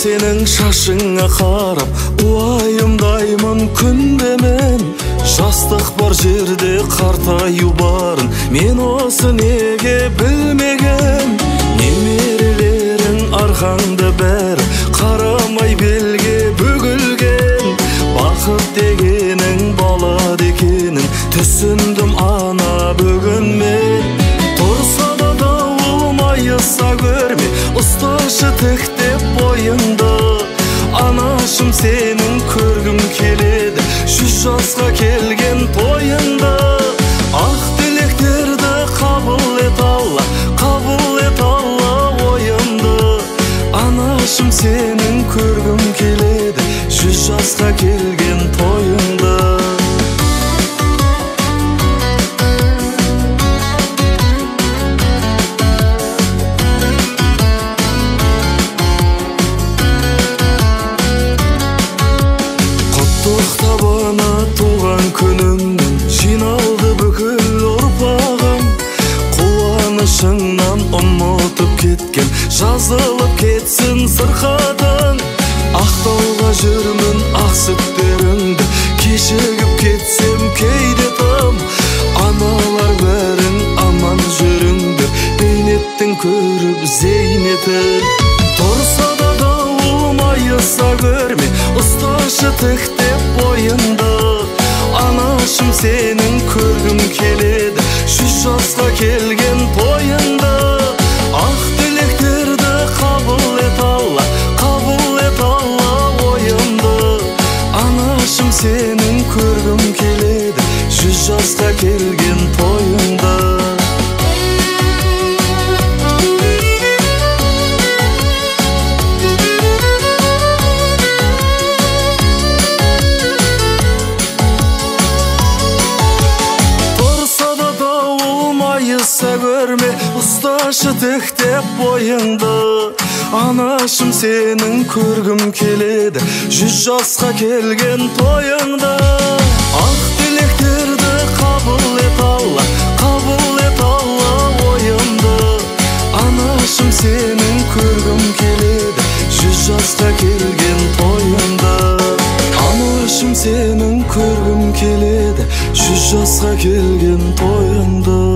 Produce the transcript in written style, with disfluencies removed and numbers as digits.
senin şaşыңa qarap уайымдаймын күнде мен. Жастық бар жерде қартаю барын мен осы неге білмеген. Немерелерің арқаңда бәрі қарамай белге бүгілген. Бақыт дегенің бала екенін түсіндім ана бүгін мен. Тұрса да дауыл майыса көрме, ұсташы тіктеп бойыңды. Анашым сенің көргім келеді 100 жасқа келген тойыңды. Ақ тілектерді қабыл ет Алла ойымды. Анашым сенің көргім келеді 100 жасқа келген тойыңды. Құттықтабана туған күніңнен жиналды бүкіл ұрпағым. Қуанышыңнан ұмытып кеткен жазылып кетсін сырқатың. Ақтауға жүрмін ақ сүттеріңді кешігіп кетсем кейде тым. Аналар бәрің аман жүріңдер бейнеттің көріп зейнетін. Тұрса да дауыл майыса көрме, ұсташы тіктеп бойыңды. Анашым сенің көргім келеді 100 жасқа келген тойыңды. Ақ тілектерді қабыл ет Алла ойымды. Анашым сенің көргім келеді 100 жасқа келген тойыңды. Майыса көрме, ұсташы тіктеп бойыңды. Анашым сенің көргім келеді 100 жасқа келген тойыңды. Ақ тілектерді қабыл ет Алла ойымды. Анашым сенің көргім келеді 100 жасқа келген тойыңды. Анашым сенің көргім келеді 100 жасқа келген тойыңды.